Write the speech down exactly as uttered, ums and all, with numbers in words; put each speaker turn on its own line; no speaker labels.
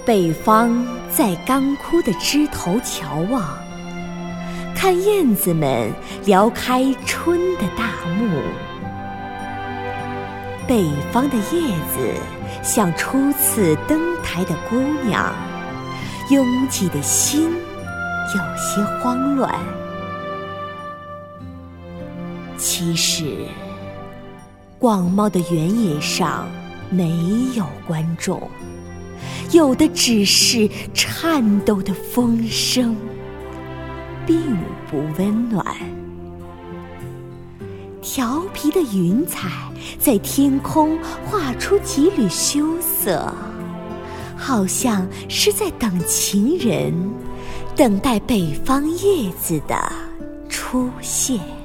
北方在干枯的枝头瞧望，看燕子们撩开春的大幕。北方的叶子像初次登台的姑娘，拥挤的心有些慌乱。其实广袤的原野上没有观众，有的只是颤抖的风声，并不温暖。调皮的云彩在天空画出几缕羞涩，好像是在等情人，等待北方叶子的出现。